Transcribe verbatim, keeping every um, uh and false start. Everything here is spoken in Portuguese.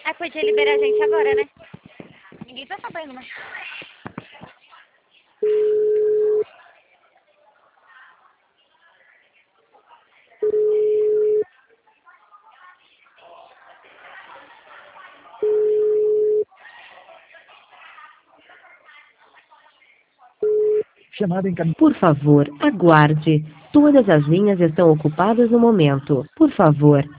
Aí podia liberar a gente agora, né? Ninguém tá sabendo, mas... Chamada encaminhada. Por favor, aguarde. Todas as linhas estão ocupadas no momento. Por favor,